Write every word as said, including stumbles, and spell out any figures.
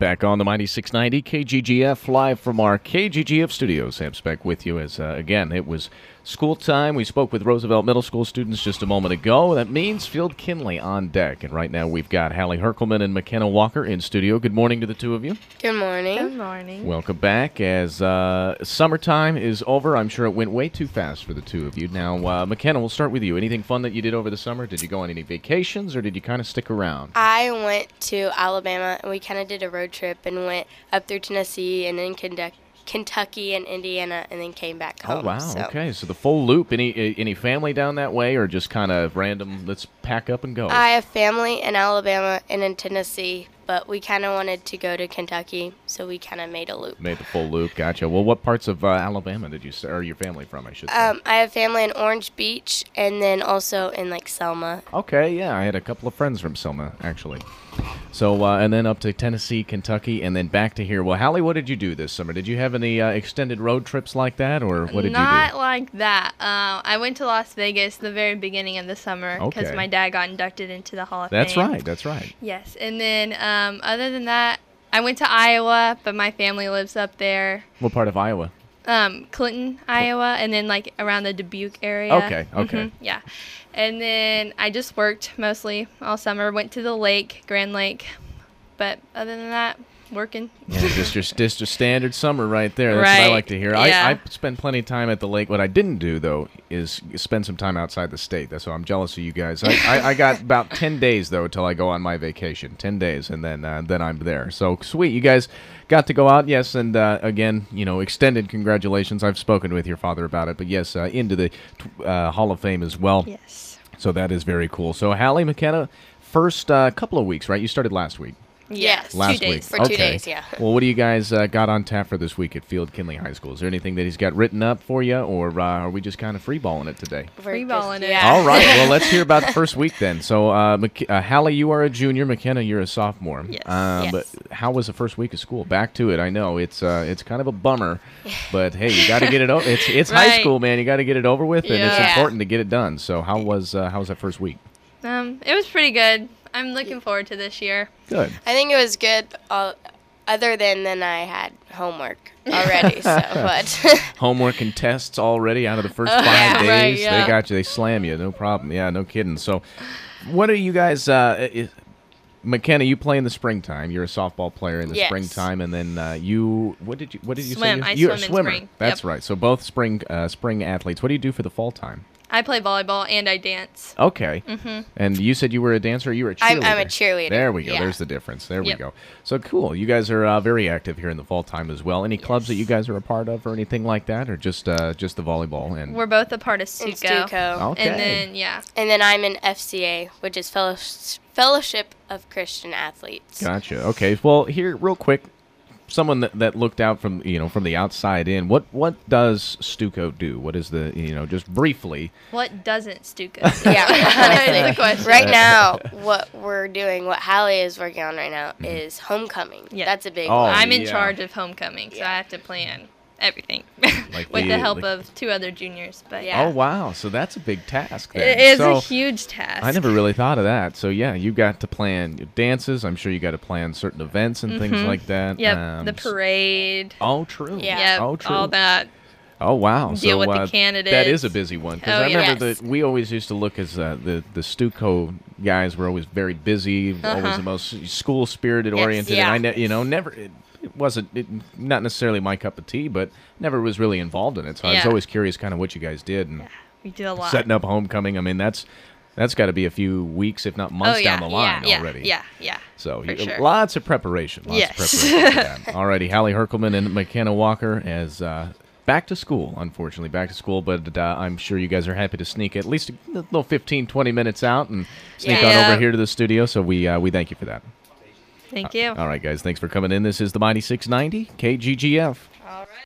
Back on the Mighty six ninety K G G F, live from our K G G F studios. Sam Speck with you as, uh, again, it was school time. We spoke with Roosevelt Middle School students just a moment ago. That means Field Kinley on deck. And right now we've got Hallie Herkelman and McKenna Walker in studio. Good morning to the two of you. Good morning. Good morning. Welcome back. As uh, summertime is over, I'm sure it went way too fast for the two of you. Now, uh, McKenna, we'll start with you. Anything fun that you did over the summer? Did you go on any vacations, or did you kind of stick around? I went to Alabama, and we kind of did a road trip and went up through Tennessee and then Kentucky. Kentucky and Indiana, and then came back home. Oh, wow. So. Okay, so the full loop. Any any family down that way, or just kind of random, let's pack up and go? I have family in Alabama and in Tennessee, but we kind of wanted to go to Kentucky, so we kind of made a loop. Made the full loop. Gotcha. Well, what parts of uh, Alabama did you, or your family from, I should say? Um, I have family in Orange Beach, and then also in, like, Selma. Okay, yeah. I had a couple of friends from Selma, actually. So, uh, and then up to Tennessee, Kentucky, and then back to here. Well, Hallie, what did you do this summer? Did you have any uh, extended road trips like that, or what did Not you do? like that. Uh, I went to Las Vegas the very beginning of the summer because Okay. my dad got inducted into the Hall of That's Fame. right, that's right. Yes, and then um, other than that, I went to Iowa, but my family lives up there. What part of Iowa? Um, Clinton, Iowa, and then like around the Dubuque area. Okay, okay. Mhm, yeah. And then I just worked mostly all summer. Went to the lake, Grand Lake. But other than that, working. Yeah, just your, just your standard summer right there. That's what I Right, like to hear. yeah. I, I spent plenty of time at the lake. What I didn't do, though, is spend some time outside the state. That's why I'm jealous of you guys. I, I, I got about ten days, though, till I go on my vacation. ten days, and then uh, then I'm there. So, sweet. You guys got to go out, yes, and uh, again, you know, extended congratulations. I've spoken with your father about it, but yes, uh, into the uh, Hall of Fame as well. Yes. So that is very cool. So, Hallie, McKenna, first uh, couple of weeks, right? You started last week. Yes. Last two days. week. For two Okay. days, yeah. Well, what do you guys uh, got on tap for this week at Field Kinley High School? Is there anything that he's got written up for you, or uh, are we just kind of freeballing it today? We're Freeballing just- it. Yeah. All right. Well, let's hear about the first week then. So, uh, Mc- uh, Hallie, you are a junior. McKenna, you're a sophomore. Yes. Uh, Yes. But how was the first week of school? Back to it. I know it's uh, it's kind of a bummer, but hey, you got to get it over. It's it's high Right. school, man. You got to get it over with, and it's Yeah. important to get it done. So, how was uh, how was that first week? Um, it was pretty good. I'm looking forward to this year. Good. I think it was good, uh, other than then I had homework already, so, but... Homework and tests already out of the first Uh, five yeah, days. right, They yeah. got you. They slam you. No problem. Yeah, no kidding. So, what are you guys? Uh, i- McKenna, you play in the springtime. You're a softball player in the Yes. springtime, and then uh, you. What did you? What did you Swim. say? I You're a swim in swimmer. spring. That's Yep. right. So both spring uh, spring athletes. What do you do for the fall time? I play volleyball and I dance. Okay. Mm-hmm. And you said you were a dancer. Or you were a cheerleader. I'm- I'm a cheerleader, There we go. yeah. There's the difference. There we Yep. go. So cool. You guys are uh, very active here in the fall time as well. Any clubs that you guys are a part of or anything like that, or just uh, just the volleyball and? We're both a part of in Stuco. Stuco. Okay. And then, yeah. And then I'm in F C A, which is Fellows- Fellowship of Christian Athletes. Gotcha. Okay. Well, here, real quick, someone that, that looked out from you know from the outside in. What what does Stuco do? What is the you know just briefly? What doesn't Stuco do? Yeah, That's the honestly. question. Right now, what we're doing, what Hallie is working on right now, Mm-hmm. is homecoming. Yeah. That's a big Oh, one. I'm in yeah. charge of homecoming, so Yeah. I have to plan everything Like with the- the help like- of two other juniors. But Yeah. Oh wow! So that's a big task. Then. it is so, a huge task. I never really thought of that. So yeah, you got to plan your dances. I'm sure you got to plan certain events and things Mhm. like that. Yep, Um, the parade. Oh, true. Yeah. Yep, Oh, true. all that. Oh wow! Deal so with the uh, candidates. That is a busy one because Oh, I remember yes. that we always used to look as uh, the the Stuco guys were always very busy, always Uh-huh. the most school spirited Yes, oriented. yeah. And I ne- you know never it, it wasn't it, not necessarily my cup of tea, but never was really involved in it. So I was Yeah. always curious, kind of what you guys did and We do a lot. setting up homecoming. I mean that's that's got to be a few weeks, if not months, oh, yeah, down the line yeah, already. Yeah, yeah. So for you- sure. lots of preparation. Lots Yes. of preparation for that. Alrighty, Hallie Herkelman and McKenna Walker as uh, back to school, unfortunately, back to school, but uh, I'm sure you guys are happy to sneak at least a little fifteen, twenty minutes out and sneak on Yeah. over here to the studio, so we uh, we thank you for that. Thank you. All right, guys, thanks for coming in. This is the Mighty six ninety K G G F. All right.